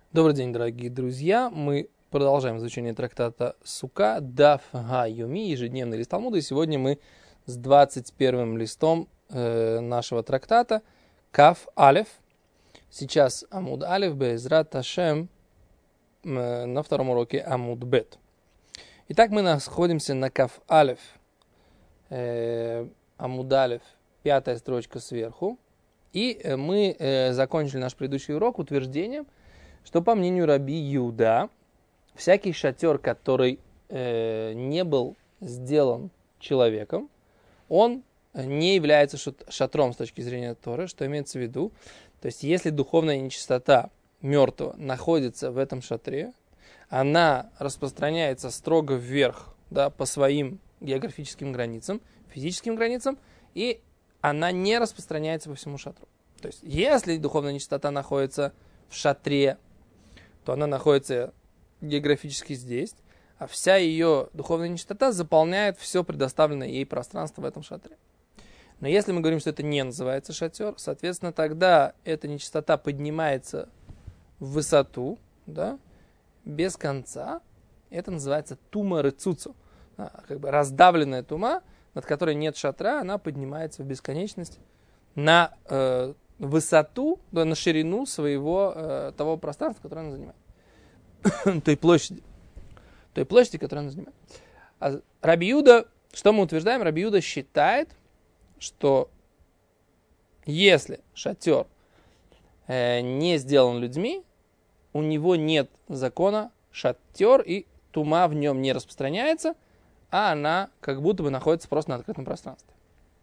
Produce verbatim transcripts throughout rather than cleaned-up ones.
Добрый день, дорогие друзья. Мы продолжаем изучение трактата Сука, Даф Га Юми, ежедневный лист Талмуда. И сегодня мы с двадцать первым листом э, нашего трактата Каф Алеф. Сейчас Амуд Алеф, Безрат Ашем, э, на втором уроке Амуд Бет. Итак, мы находимся на Каф Алеф, э, Амуд Алеф, пятая строчка сверху. И мы э, закончили наш предыдущий урок утверждением, что, по мнению Раби Юда, всякий шатер, который э, не был сделан человеком, он не является шатром с точки зрения Торы. Что имеется в виду? То есть, если духовная нечистота мертвого находится в этом шатре, она распространяется строго вверх, да, по своим географическим границам, физическим границам, и она не распространяется по всему шатру. То есть, если духовная нечистота находится в шатре, то она находится географически здесь, а вся ее духовная нечистота заполняет все предоставленное ей пространство в этом шатре. Но если мы говорим, что это не называется шатер, соответственно, тогда эта нечистота поднимается в высоту, да, без конца. Это называется тума рецуцу. Как бы раздавленная тума, над которой нет шатра, она поднимается в бесконечность на э, высоту, да, на ширину своего э, того пространства, которое она занимает. той площади. Той площади, которую она занимает. А Раби Юда, что мы утверждаем? Раби Юда считает, что если шатер э, не сделан людьми, у него нет закона шатер, и тума в нем не распространяется, а она как будто бы находится просто на открытом пространстве.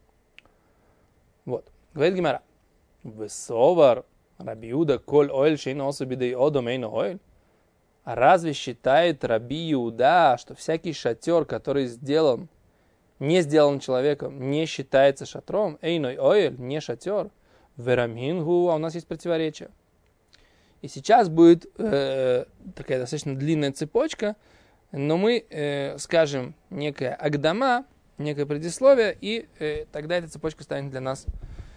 Вот. Говорит Гемара. Весовар Раби Юда коль оэль шейно особидей одом эйно оэль. А разве считает Раби Юда, что всякий шатер, который сделан, не сделан человеком, не считается шатром? Эйной оэль, не шатер. Верамингу, а у нас есть противоречие. И сейчас будет э, такая достаточно длинная цепочка, но мы э, скажем некое агдама, некое предисловие, и э, тогда эта цепочка станет для нас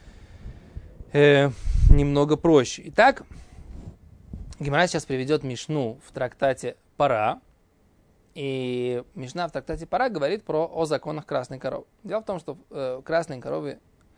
э, немного проще. Итак, Гемара сейчас приведет Мишну в трактате Пара. И Мишна в трактате Пара говорит про, о законах красной коровы. Дело в том, что э, у красной коровы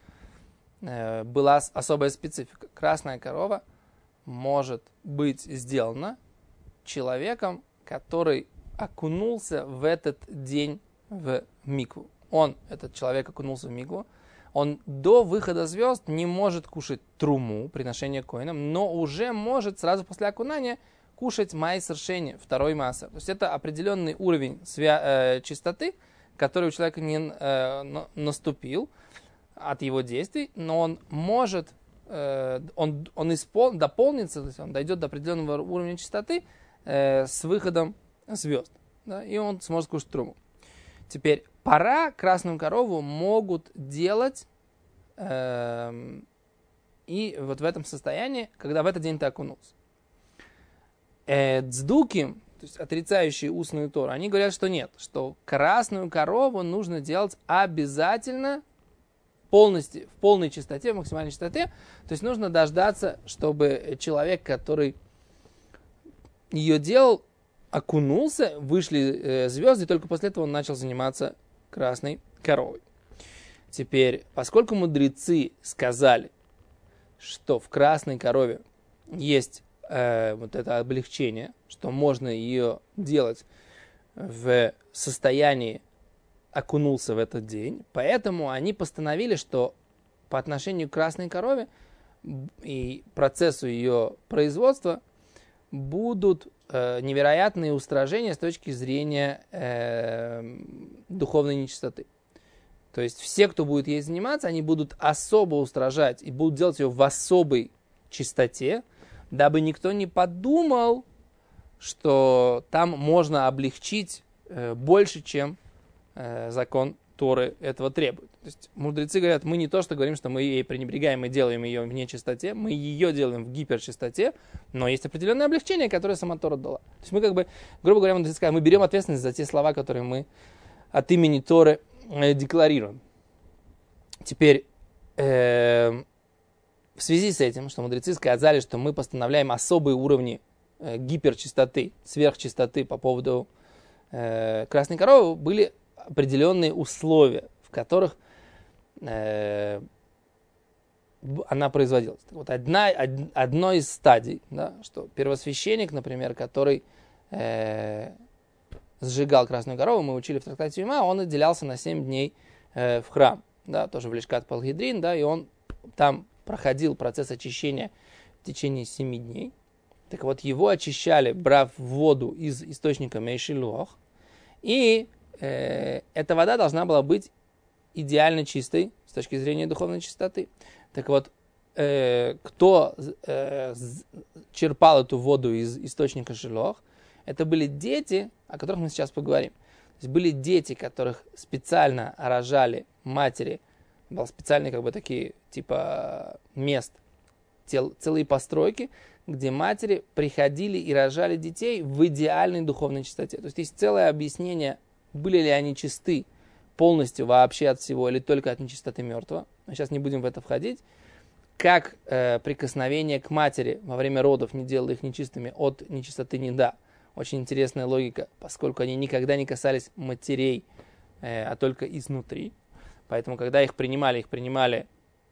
э, была особая специфика. Красная корова может быть сделана человеком, который окунулся в этот день в микву. Он, этот человек, окунулся в микву. Он до выхода звезд не может кушать труму, приношение коинам, но уже может сразу после окунания кушать майсер шени, второй массер. То есть это определенный уровень свя- э, чистоты, который у человека не э, наступил от его действий, но он может, э, он, он испол- дополнится, то есть он дойдет до определенного уровня чистоты э, с выходом звезд, да, и он сможет кушать труму. Теперь пора красную корову могут делать э, и вот в этом состоянии, когда в этот день ты окунулся. Э, Дздуки, то есть отрицающие устную Тору, они говорят, что нет, что красную корову нужно делать обязательно полностью, в полной чистоте, в максимальной чистоте. То есть нужно дождаться, чтобы человек, который ее делал, окунулся, вышли э, звезды, и только после этого он начал заниматься красной коровой. Теперь, поскольку мудрецы сказали, что в красной корове есть э, вот это облегчение, что можно ее делать в состоянии окунулся в этот день, поэтому они постановили, что по отношению к красной корове и процессу ее производства будут э, невероятные устражения с точки зрения э, духовной нечистоты. То есть все, кто будет ей заниматься, они будут особо устражать и будут делать ее в особой чистоте, дабы никто не подумал, что там можно облегчить э, больше, чем э, закон Торы этого требует. То есть мудрецы говорят, мы не то, что говорим, что мы ей пренебрегаем и делаем ее в нечистоте, мы ее делаем в гиперчистоте, но есть определенное облегчение, которое сама Тора дала. То есть мы как бы, грубо говоря, мудрецы сказали, мы берем ответственность за те слова, которые мы от имени Торы э, декларируем. Теперь, э, в связи с этим, что мудрецы сказали, что мы постановляем особые уровни э, гиперчистоты, сверхчистоты по поводу э, красной коровы, были определенные условия, в которых э, она производилась. Вот одна, од, одной из стадий, да, что первосвященник, например, который э, сжигал красную корову, мы учили в трактате Юма, он отделялся на семь дней э, в храм, да, тоже в Лишкат Палхидрин, да, и он там проходил процесс очищения в течение семи дней. Так вот, его очищали, брав воду из источника Мейшилуах, и э, эта вода должна была быть идеально чистой с точки зрения духовной чистоты. Так вот, э, кто э, черпал эту воду из источника Шилуах, это были дети, о которых мы сейчас поговорим. То есть были дети, которых специально рожали матери, были специальные как бы такие типа мест, тел, целые постройки, где матери приходили и рожали детей в идеальной духовной чистоте. То есть есть целое объяснение, были ли они чисты полностью вообще от всего или только от нечистоты мертвого. Мы сейчас не будем в это входить. Как э, прикосновение к матери во время родов не делало их нечистыми, от нечистоты не да. Очень интересная логика, поскольку они никогда не касались матерей, э, а только изнутри. Поэтому, когда их принимали, их принимали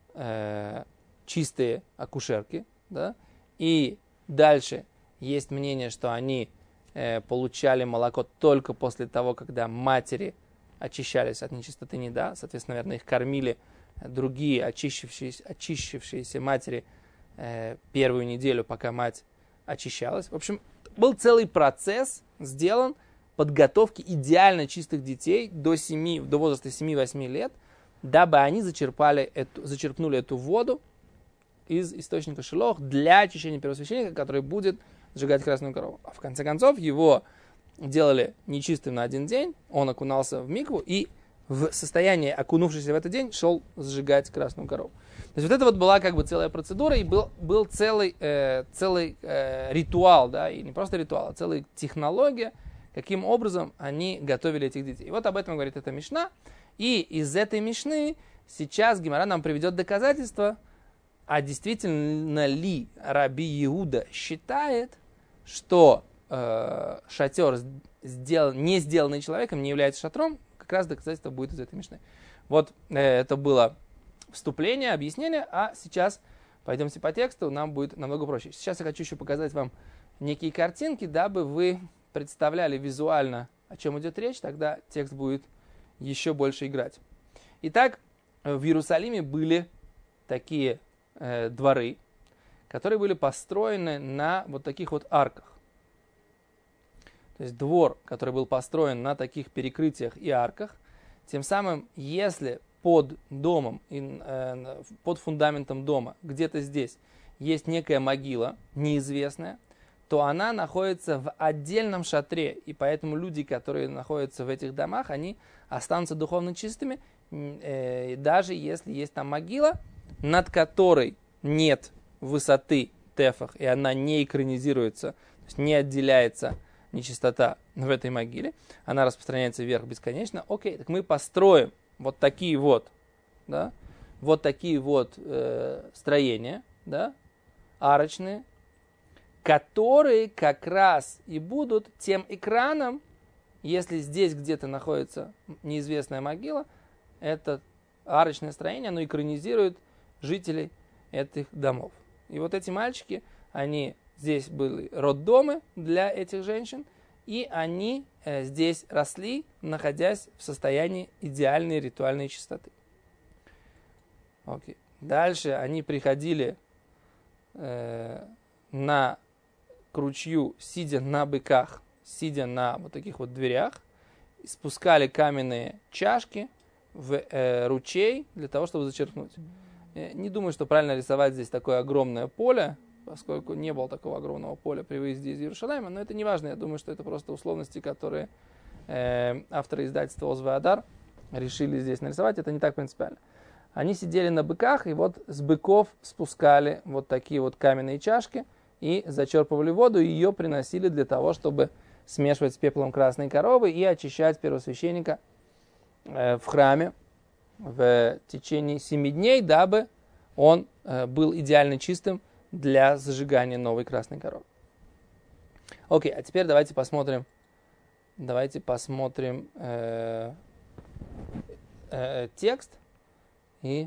э, чистые акушерки. Да? И дальше есть мнение, что они э, получали молоко только после того, когда матери очищались от нечистоты неда. Соответственно, наверное, их кормили другие очищившиеся, очищившиеся матери э, первую неделю, пока мать очищалась. В общем, был целый процесс сделан подготовки идеально чистых детей до, семи, до возраста семи-восьми лет, дабы они зачерпали эту, зачерпнули эту воду из источника Шилох для очищения первосвященника, который будет сжигать красную корову. А в конце концов его делали нечистым на один день, он окунался в микву и в состоянии, окунувшийся в этот день, шел сжигать красную корову. То есть вот это вот была как бы целая процедура, и был, был целый, э, целый э, ритуал, да, и не просто ритуал, а целая технология, каким образом они готовили этих детей. И вот об этом говорит эта Мишна. И из этой Мишны сейчас Гемара нам приведет доказательство, а действительно ли Раби Иуда считает, что э, шатер, сделан, не сделанный человеком, не является шатром. Как раз доказательство будет из этой Мишны. Вот э, это было вступление, объяснение, а сейчас пойдемте по тексту, нам будет намного проще. Сейчас я хочу еще показать вам некие картинки, дабы вы представляли визуально, о чем идет речь, тогда текст будет еще больше играть. Итак, в Иерусалиме были такие э, дворы, которые были построены на вот таких вот арках. То есть двор, который был построен на таких перекрытиях и арках, тем самым, если под домом, под фундаментом дома, где-то здесь есть некая могила неизвестная, то она находится в отдельном шатре, и поэтому люди, которые находятся в этих домах, они останутся духовно чистыми, даже если есть там могила, над которой нет высоты тефах, и она не экранизируется, то есть не отделяется нечистота в этой могиле, она распространяется вверх бесконечно. Окей, так мы построим вот такие вот, да, вот такие вот э, строения, да, арочные, которые как раз и будут тем экраном, если здесь где-то находится неизвестная могила, это арочное строение, оно экранизирует жителей этих домов. И вот эти мальчики, они здесь были роддомы для этих женщин, и они э, здесь росли, находясь в состоянии идеальной ритуальной чистоты. Окей. Дальше они приходили э, на, к ручью, сидя на быках, сидя на вот таких вот дверях, спускали каменные чашки в э, ручей для того, чтобы зачерпнуть. Я не думаю, что правильно рисовать здесь такое огромное поле, поскольку не было такого огромного поля при выезде из Иерусалима, но это не важно, я думаю, что это просто условности, которые э, авторы издательства Оз ве-Адар решили здесь нарисовать, это не так принципиально. Они сидели на быках, и вот с быков спускали вот такие вот каменные чашки, и зачерпывали воду, и ее приносили для того, чтобы смешивать с пеплом красной коровы и очищать первосвященника э, в храме в течение семи дней, дабы он э, был идеально чистым для зажигания новой красной коровы. Окей, а теперь давайте посмотрим, давайте посмотрим э, э, текст и...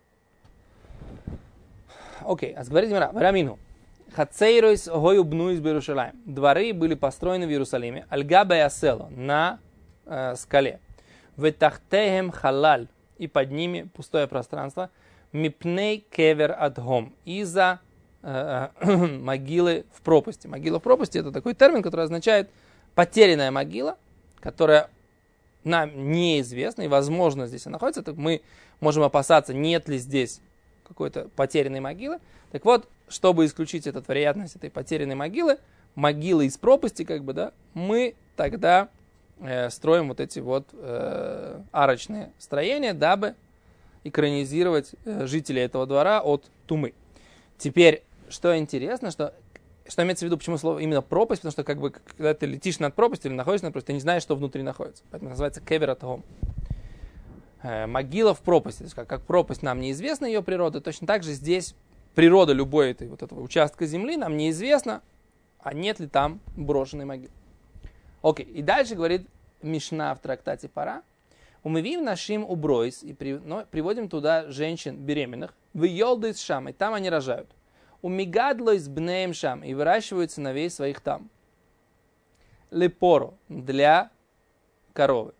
Окей, а говорит Гемара, Рамину. Хацейройс гою бнуис Берушалаем. Дворы были построены в Иерусалиме. Альгабе асело, на э, скале. Ветахтехем халаль. И под ними пустое пространство. Мипней кевер адхом. Из-за э, могилы в пропасти. Могила в пропасти — это такой термин, который означает потерянная могила, которая нам неизвестна, и, возможно, здесь она находится. Так мы можем опасаться, нет ли здесь какой-то потерянной могилы. Так вот, чтобы исключить эту вероятность этой потерянной могилы, могилы из пропасти, как бы, да, мы тогда э, строим вот эти вот э, арочные строения, дабы экранизировать э, жителей этого двора от тумы. Теперь, что интересно, что, что имеется в виду, почему слово именно пропасть, потому что, как бы, когда ты летишь над пропастью или находишься над пропастью, ты не знаешь, что внутри находится. Поэтому называется кевер атгом. Могила в пропасти. То есть, как, как пропасть нам неизвестна ее природа, точно так же здесь природа любой этой, вот этого участка земли нам неизвестна, а нет ли там брошенной могилы. Окей, и дальше говорит Мишна в трактате Пара. Умывим нашим убройс, и при, но, приводим туда женщин беременных, в йолдойс шам, и там они рожают. Умигадлойс бнеем шам, и выращивают сыновей своих там. Лепоро, для коровы.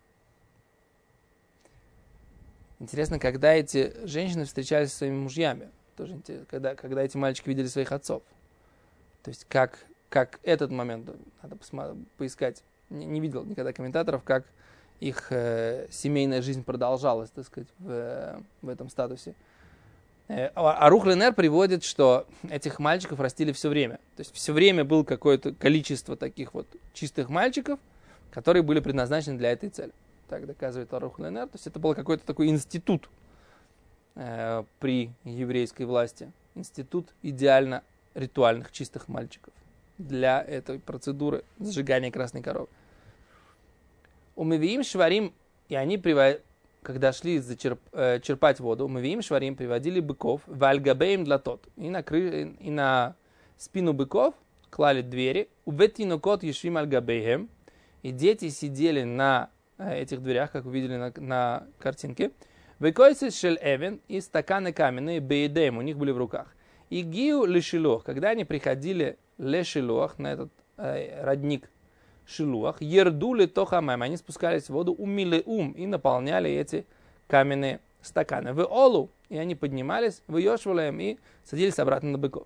Интересно, когда эти женщины встречались со своими мужьями, тоже интересно, когда, когда эти мальчики видели своих отцов. То есть, как, как этот момент, надо посмотреть, поискать, не, не видел никогда комментаторов, как их э, семейная жизнь продолжалась, так сказать, в, в этом статусе. Э, Арух Ленер приводит, что этих мальчиков растили все время. То есть, все время было какое-то количество таких вот чистых мальчиков, которые были предназначены для этой цели. Так доказывает Арух Ленер. То есть это был какой-то такой институт э, при еврейской власти. Институт идеально ритуальных чистых мальчиков для этой процедуры сжигания красной коровы. Умывиим шварим, и они, привод... когда шли зачерп... э, черпать воду, умывиим шварим, приводили быков, вальгабеем для тот, и на, кры... и на спину быков клали двери, уветинокот ешвим альгабеем, и дети сидели на этих дверях, как вы видели на, на картинке. Векойцы шель эвен, и стаканы каменные, бейдем, у них были в руках. И гиу лешилох, когда они приходили лешилох, на этот э, родник шилуах, ердули тохамэм, они спускались в воду, умили ум, и наполняли эти каменные стаканы. В олу, и они поднимались, в йошвулэм, и садились обратно на быков.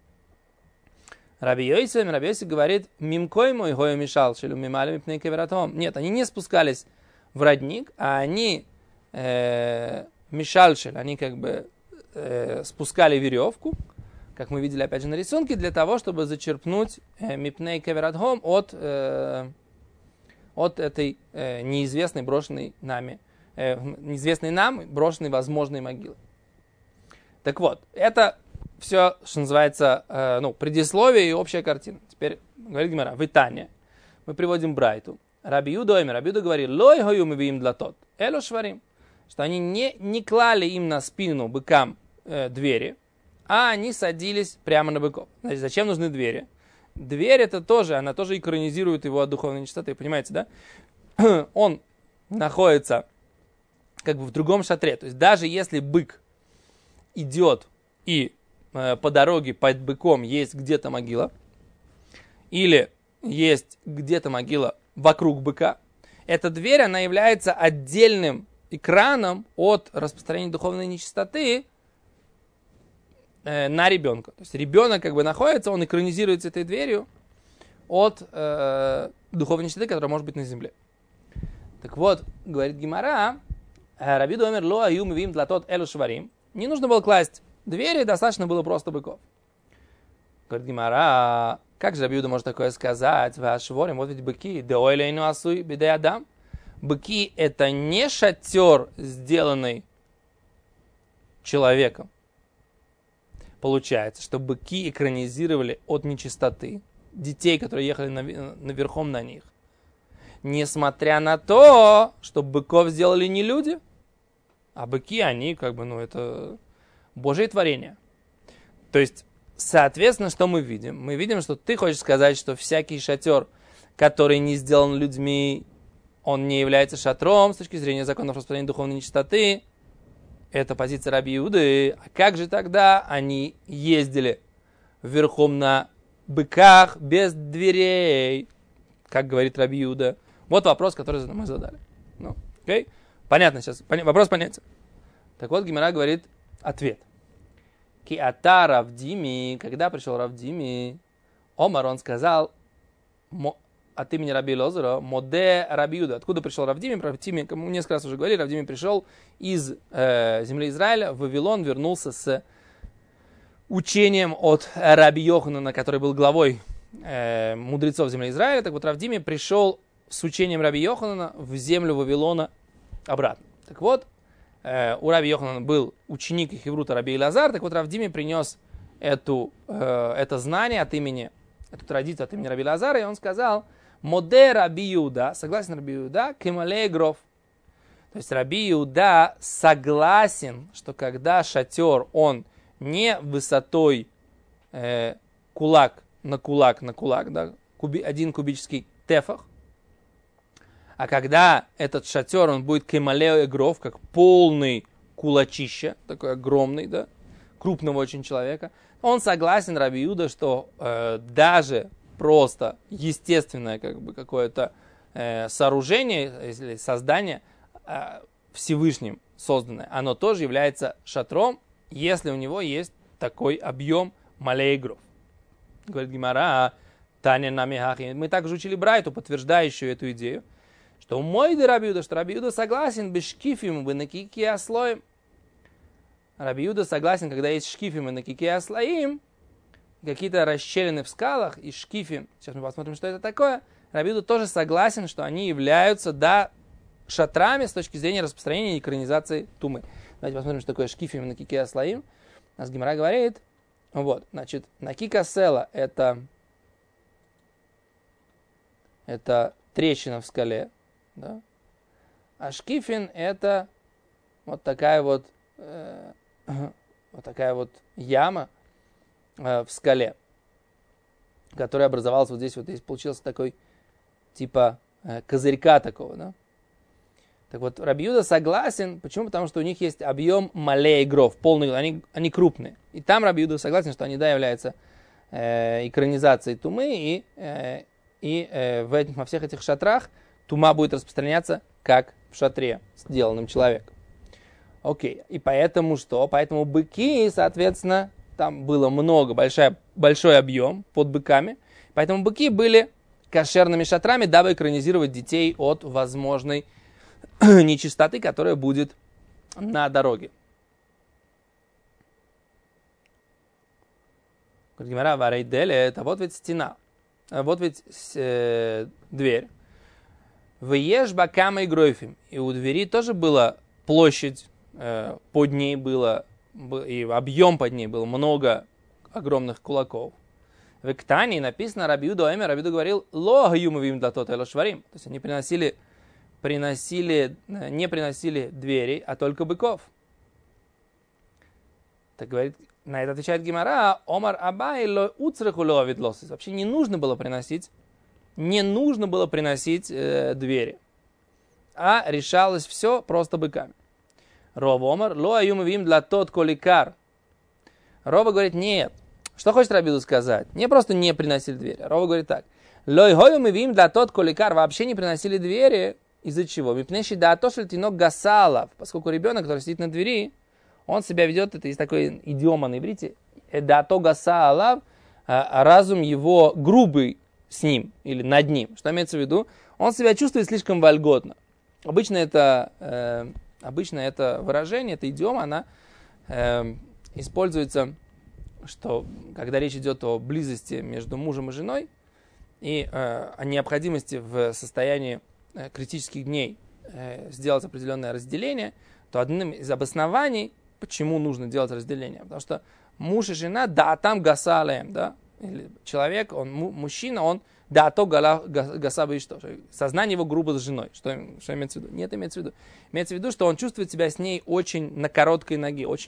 Раби Йосеф, Раби Йосеф говорит, мимкой мой гою мешал, шелю мимали мипней кевератом. Нет, они не спускались в родник, а они э, мешальшель, они как бы э, спускали веревку, как мы видели опять же на рисунке, для того, чтобы зачерпнуть э, мипней кевератом от, э, от этой э, неизвестной брошенной нами, э, неизвестной нам брошенной возможной могилы. Так вот, это все, что называется, э, ну, предисловие и общая картина. Теперь говорит Гемара, в Итане мы приводим Брайту. Раби Юда омер, Раби Юда говорит, лой гою мы виим для тот, эло шварим, что они не, не клали им на спину быкам э, двери, а они садились прямо на быков. Значит, зачем нужны двери? Дверь это тоже, она тоже экранизирует его от духовной нечистоты, понимаете, да? Он находится как бы в другом шатре. То есть даже если бык идет и по дороге под быком есть где-то могила, или есть где-то могила вокруг быка, эта дверь, она является отдельным экраном от распространения духовной нечистоты э, на ребенка. То есть ребенок как бы находится, он экранизируется этой дверью от э, духовной нечистоты, которая может быть на земле. Так вот, говорит Гемара, Раби Юда омер ло аю мивим длатот элу шварим. Не нужно было класть двери, достаточно было просто быков. Говорит Гемара, как же Раби Юда может такое сказать? Вашворим, вот ведь быки, деойлейну асуй бидей адам. Быки это не шатер, сделанный человеком. Получается, что быки экранизировали от нечистоты детей, которые ехали наверхом на них. Несмотря на то, что быков сделали не люди, а быки, они как бы, ну это Божие творение. То есть соответственно, что мы видим? Мы видим, что ты хочешь сказать, что всякий шатер, который не сделан людьми, он не является шатром с точки зрения законов распространения духовной нечистоты. Это позиция Раби Иуды. А как же тогда они ездили верхом на быках без дверей? Как говорит Раби Иуда. Вот вопрос, который мы задали. Ну, окей? Понятно сейчас. Пон... Вопрос понятен. Так вот, Гемара говорит ответ. Ки ата Равдими, когда пришел Равдими, Омар, он сказал от имени Раби Лозера, моде Раби Иуда. Откуда пришел Равдими? Равдими, мы несколько раз уже говорили, Равдими пришел из э, земли Израиля в Вавилон, вернулся с учением от Раби Йоханана, который был главой э, мудрецов земли Израиля. Так вот, Равдими пришел с учением Раби Йоханана в землю Вавилона обратно. Так вот, э, у Раби Йоханана был ученик Хеврута Раби Илазар, так вот, Равдими принес эту, э, это знание от имени, эту традицию от имени Раби Илазара, и он сказал, моде Раби Иуда, согласен Раби Иуда, кемалей гров. То есть Раби Иуда согласен, что когда шатер, он не высотой э, кулак на кулак на кулак, да, куби, один кубический тефах, а когда этот шатер, он будет кемалей гров, как полный кулачище, такой огромный, да, крупного очень человека, он согласен, Раби Иуда, что э, даже просто естественное как бы, какое-то э, сооружение или создание э, Всевышним созданное, оно тоже является шатром, если у него есть такой объем малейгров. Говорит Гемара, Таня намихахи. Мы также учили Брайту, подтверждающую эту идею, что у мой Раби Иуда, что Раби Иуда согласен без шкифим бы на кики аслоим. Раби Иуда согласен, когда есть шкифим и на кики аслоим, какие-то расщелины в скалах и шкифим. Сейчас мы посмотрим, что это такое. Раби Иуда тоже согласен, что они являются, да, шатрами с точки зрения распространения и экранизации тумы. Давайте посмотрим, что такое шкифим и на кики аслоим. У нас Гемара говорит, вот, значит, накика села это, это трещина в скале, да? А шкифин это вот такая вот, э, вот такая вот яма э, в скале, которая образовалась вот здесь, вот здесь получился такой типа э, козырька такого, да? Так вот, Раби Иуда согласен, почему? Потому что у них есть объем малей гров, полный, они, они крупные. И там Раби Иуда согласен, что они, да, являются э, экранизацией тумы, и, э, и э, в этих, во всех этих шатрах тума будет распространяться, как в шатре, сделанном человеком. Окей, и поэтому что? Поэтому быки, соответственно, там было много, большой, большой объем под быками, поэтому быки были кошерными шатрами, дабы экранизировать детей от возможной нечистоты, которая будет на дороге. Гемара варейделе, это вот ведь стена, вот ведь э, дверь. Вееш бакама и гройфим. И у двери тоже была площадь, э, под ней было, и объем под ней было много огромных кулаков. В Ктане написано Раби Иуда Эмер, Раби Иуда говорил, ло гаюмовим датот эло шварим. То есть они приносили приносили, не приносили дверей, а только быков. Так говорит, на это отвечает Гемара, Омар Абай ло уцреху ло авидлосис. Вообще не нужно было приносить, не нужно было приносить э, двери, а решалось все просто быками. Рова Омар ло аюмовим для тот коликар. Рова говорит, нет. Что хочет Раби Иуда сказать? Не просто не приносили двери. Рова говорит так. Ло аюмовим для тот коликар. Вообще не приносили двери. Из-за чего? Мипнеши да то, что тинок гасалов, поскольку ребенок, который сидит на двери, он себя ведет, это есть такой идиома на иврите, да то гасалов, разум его грубый с ним или над ним. Что имеется в виду? Он себя чувствует слишком вольготно. Обычно это, э, обычно это выражение, эта идиома, она э, используется, что когда речь идет о близости между мужем и женой и э, о необходимости в состоянии критических дней э, сделать определенное разделение, то одним из обоснований, почему нужно делать разделение, потому что муж и жена, да, там гасалем, да, или человек, он мужчина, он да, то гасаба и что, сознание его грубо с женой, что, что имеется в виду? Нет, имеется в виду. Имеется в виду, что он чувствует себя с ней очень на короткой ноге, очень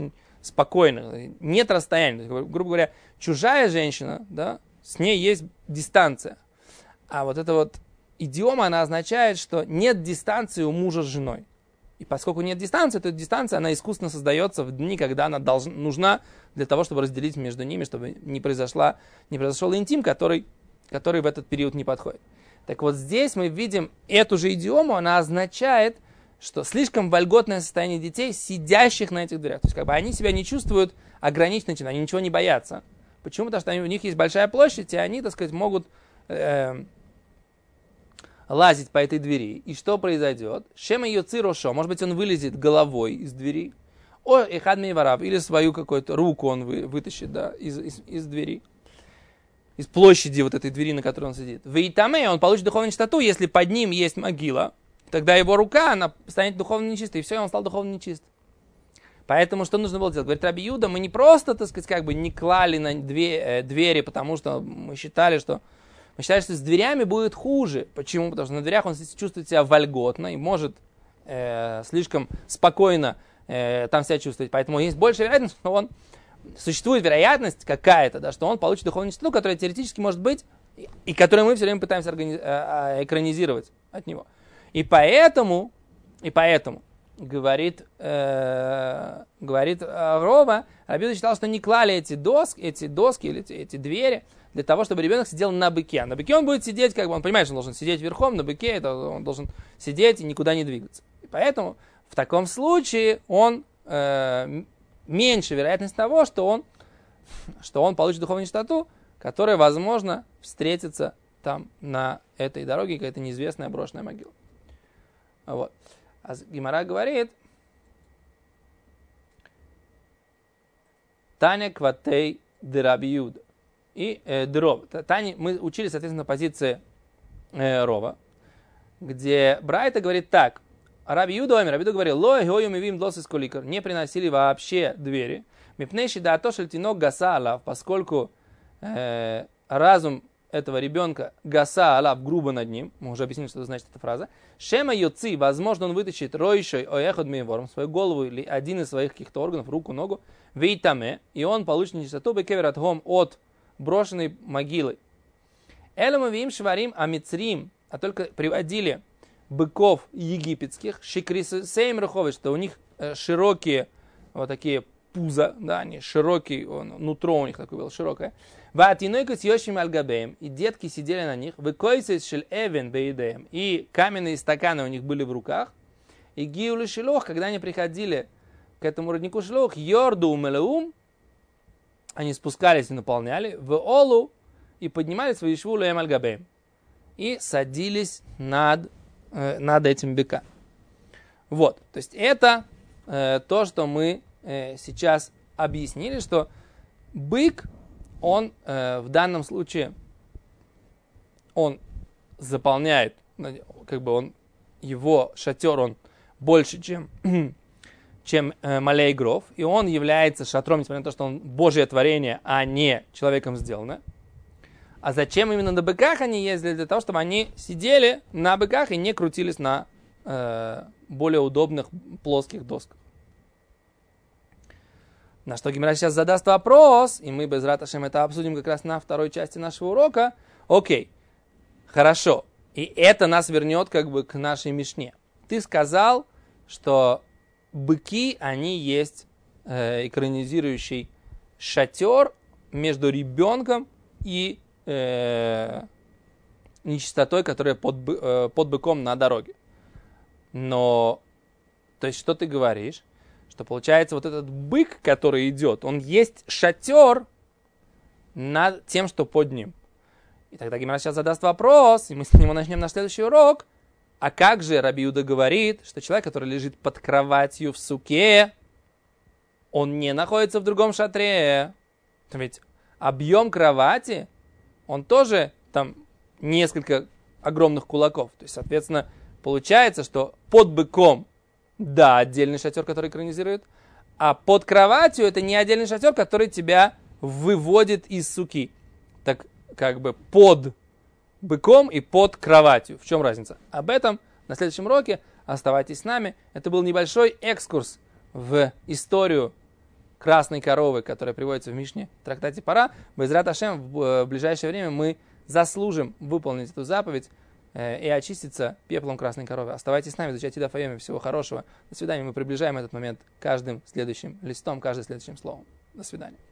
спокойно, нет расстояния. Грубо говоря, чужая женщина, да, с ней есть дистанция. А вот эта вот идиома, она означает, что нет дистанции у мужа с женой. И поскольку нет дистанции, то эта дистанция, она искусственно создается в дни, когда она должна, нужна для того, чтобы разделить между ними, чтобы не, произошла, не произошел интим, который, который в этот период не подходит. Так вот здесь мы видим эту же идиому, она означает, что слишком вольготное состояние детей, сидящих на этих дверях. То есть как бы они себя не чувствуют ограниченными, они ничего не боятся. Почему? Потому что они, у них есть большая площадь, и они, так сказать, могут э, лазить по этой двери. И что произойдет? Шема йоци рошо, может быть, он вылезет головой из двери. О, эхад мейварав, или свою какую-то руку он вы, вытащит, да, из, из, из двери. Из площади вот этой двери, на которой он сидит. В Итаме он получит духовную чистоту, если под ним есть могила. Тогда его рука, она станет духовно нечистой, и все, и он стал духовно нечист. Поэтому что нужно было делать? Говорит Раби Юда, мы не просто, так сказать, как бы не клали на две, э, двери, потому что мы считали, что мы считали, что с дверями будет хуже. Почему? Потому что на дверях он чувствует себя вольготно и может э, слишком спокойно э, там себя чувствовать. Поэтому есть большая вероятность, что он существует вероятность какая-то, да, что он получит духовную чистоту, которая теоретически может быть, и которую мы все время пытаемся организ... экранизировать от него. И поэтому, и поэтому говорит, э, говорит Рова, Раби Юда считал, что не клали эти доски, эти доски или эти, эти двери для того, чтобы ребенок сидел на быке. А на быке он будет сидеть, как бы, он понимает, что он должен сидеть верхом, на быке это он должен сидеть и никуда не двигаться. И поэтому в таком случае он э, меньше вероятность того, что он, что он получит духовную чистоту, которая, возможно, встретится там на этой дороге, какая-то неизвестная брошенная могила. Вот. А Гемара говорит, Таня кватей де Раби Юда и э, де Рова. Таня, мы учили, соответственно, позиции э, Рова, где Брайта говорит так, Раби Юда омер, Раби Юда говорил, ло гою мивим длос из коликар, не приносили вообще двери, мипнейши да то шельтинок гаса алав, поскольку э, разум этого ребенка гаса алав, грубо над ним, мы уже объяснили, что значит эта фраза, шема йоци, возможно, он вытащит ройшой оехот мейвором, свою голову или один из своих каких-то органов, руку, ногу, вейтаме, и он получит нечистоту бекевер от хом от брошенной могилы. Элему вим шварим амицрим, а только приводили быков египетских, шикрисейм рухович, что у них широкие вот такие пузо, да, они широкие, нутро у них такое было широкое. Ватинойка с йошим альгабеем, и детки сидели на них, выкойсес шель эвен беидеем, и каменные стаканы у них были в руках, и гиули шелох, когда они приходили к этому роднику шелох, йорду умелеум, они спускались и наполняли, в олу, и поднимали свои швулы эм альгабеем, и садились над, э, над этим быком. Вот, то есть это э, то, что мы э, сейчас объяснили, что бык, он э, в данном случае, он заполняет, как бы он, его шатер, он больше, чем, чем э, Малей Гров, и он является шатром, несмотря на то, что он Божье творение, а не человеком сделано. А зачем именно на быках они ездили? Для того, чтобы они сидели на быках и не крутились на э, более удобных плоских досках. На что Гемара сейчас задаст вопрос, и мы без раташем это обсудим как раз на второй части нашего урока. Окей, хорошо. И это нас вернет как бы к нашей мишне. Ты сказал, что быки, они есть э, экранизирующий шатер между ребенком и э, нечистотой, которая под, э, под быком на дороге. Но, то есть, что ты говоришь? Что получается, вот этот бык, который идет, он есть шатер над тем, что под ним. И тогда Гемара сейчас задаст вопрос, и мы с него начнем наш следующий урок. А как же Раби Юда говорит, что человек, который лежит под кроватью в суке, он не находится в другом шатре? Ведь объем кровати, он тоже там несколько огромных кулаков. То есть, соответственно, получается, что под быком, да, отдельный шатер, который экранизирует, а под кроватью это не отдельный шатер, который тебя выводит из суки. Так как бы под быком и под кроватью. В чем разница? Об этом на следующем уроке. Оставайтесь с нами. Это был небольшой экскурс в историю красной коровы, которая приводится в Мишне в трактате Пара, Безрат Ашем в ближайшее время мы заслужим выполнить эту заповедь э, и очиститься пеплом красной коровы. Оставайтесь с нами, изучайте Даф Йоми. Всего хорошего. До свидания. Мы приближаем этот момент каждым следующим листом, каждым следующим словом. До свидания.